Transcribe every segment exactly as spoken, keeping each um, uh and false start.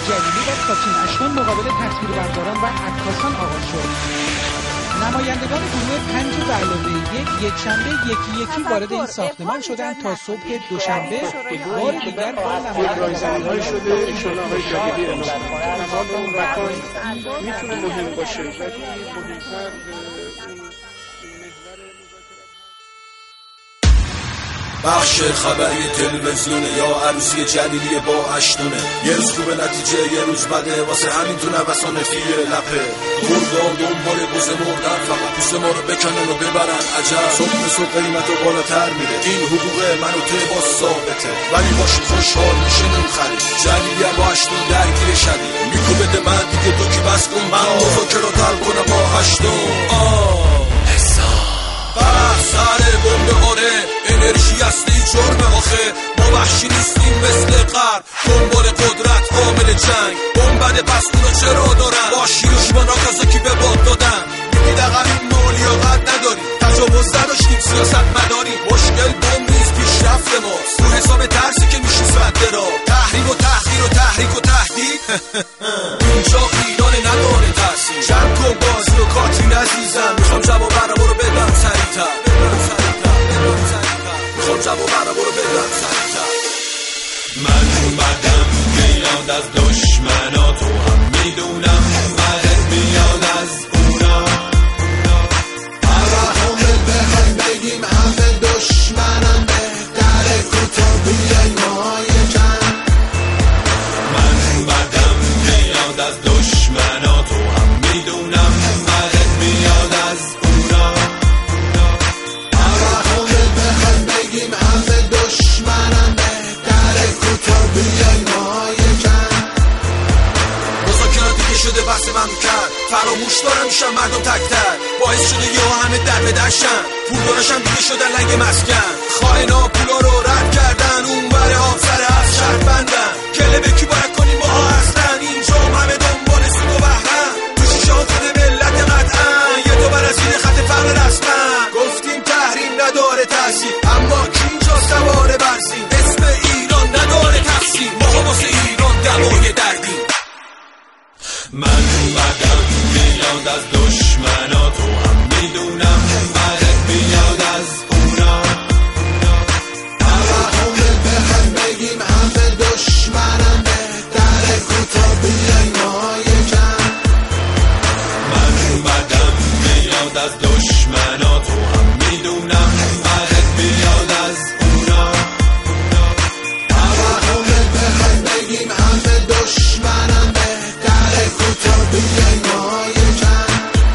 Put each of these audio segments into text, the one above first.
جلیلی و کاترین اشتون مقابل تصویربرداران و عکاسان آغاز شد. نمایندگان گروه پنج به علاوه یک یک شنبه یکی یکی وارد این ساختمان شدند تا صبح دوشنبه بار دیگر با نمایندگان شده ایشان آقای جلیلی اعلام کنند. اون رکن میتونه مهم باشه ولی مهمتر بخش خبری تلویزیونه یا عروسی جلیلی با اشتونه. یه روز خوبه نتیجه یه روز بده، واسه همین تو نوسان فیه لپه خوردار دنبال بوز مردن، فقط پوست ما رو بکنن و ببرن عجب. صبح صبح قیمت رو بالاتر میره، این حقوق من و تو با ثابته، ولی باشید خوشحال میشه نمیخرید. جلیلی با اشتون درگیر شدید، میکو بده من دیگه تو کی بس کن من مذاکره رو طلب کنم با اشتون. آه بر سر بمب آره انرژی اصلی جرم آخه، ما وحشی نیستیم مثل غرب دنبال قدرت عامل جنگ. بمبد پس اونو چرا دارن با شیروشیما ناکازاکی به باد دادن. میگید عقبیم ما لیاقت نداریم، تجاوز نداشتیم سیاست مداریم. مشکل بمب نیست پیشرفت ماست، تو حساب ترسی که میشیم سده را تحریم و تحقیر و تحریک و تهدید. اینجا ایران نداره تاثیر، جمع کن بازی و کاترین عزیزم، میخوام جواب برامو رو بدم سریعتر، میخوام جواب برامو رو بدم سریعتر. من اومدم میاد از دشمنا، تو هم میدونم مرد میاد از اونا. همه بخوایم بگیم همه دشمنم، بهتره کوتاه بیای ما یکم. من اومدم میاد از دشمنا، تو هم میدونم مرد میاد از اونا. همه بخوایم بگیم همه دشمنم، بهتره کوتاه بیای ما یکم. مذاکرات دیگه شده بحث ممکن، فراموش دارم میشم مردم تکتر، باعث شده یه همه در به درشن، پول دارشم دیگه شدن لنگ مسکن. خائنا پولا رو رد کردن، اون بره آب سر از شرط بندن، کله به کی باید کنیم ما هستن. اینجا همه دنبال سود و بهرن، تو شیشان خود ملت قطعا یه دو بر از این خط فقر رسمن. گفتیم تحریم نداره تاثیر، اما کی اینجا سوار برسیم. اسم ایران نداره تفسیر، ما واسه ایران دوای دردیم. من اومدم میاد از دشمنا، تو هم میدونم مرد میاد از اونا. همه بخوایم بگیم همه دشمنم، بهتره کوتاه بیای ما یکم. من اومدم میاد از دشمنا، تو هم میدونم مرد میاد از اونا. همه بخوایم بگیم همه دشمنم، بهتره کوتاه بیای ما یکم.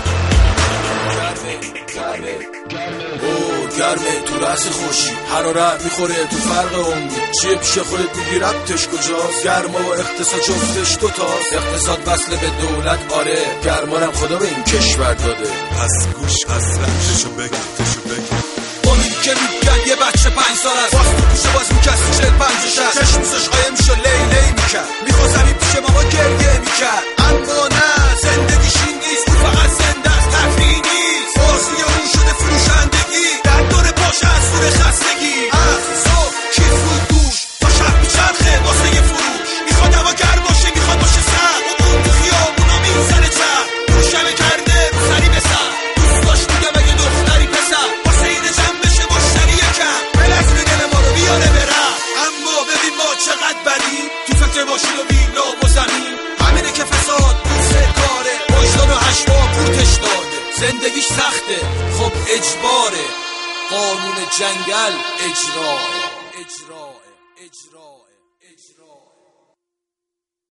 گرمه تو رأس خوشی، حرارت میخوره تو فرق عمری، چیه پیش خودت میگی ربطش کجاست. گرما و اقتصاد جفتش دوتاست، اقتصاد وصله به دولت آره، گرمانم خدا به این کشور داده. پس گوش پس رفتشو بگی تشو بگی. امیدی که میگن یه بچه پنج سال است، باز تو کوشه باز میکسی چل پنج شست، چشم میزش قایم میشو لی لی میکرد، میخواست همین پیش ماما گریه میکرد. اما نه زندگیش این نیست، اون فقط زنده است تفریح نیست. بازی اون شده فروشندگی، در دور پاشه از سور خستگی. از صبح کیف رو دوش تا شب میچرخه واسه یه فروش، میخواد هوا گرم باشه میخواد باشه سرد، اون تو خیابونا میزنه چرد، روشمه کرده رو سری به سر. دوست داشت میگم اگه دختری پسر واسه اینه جمع بشه مشتری یکم، بلزونه دل ما رو بیاره برم. اما ببین ما چقدر بدیم، تو فکر ماشین و ویلا و زمین، همینه که فساد دوست کاره، وجدان و هشما پورتش داده. زندگیش سخته خب اجباره، قانون جنگل اجراه اجراه اجراه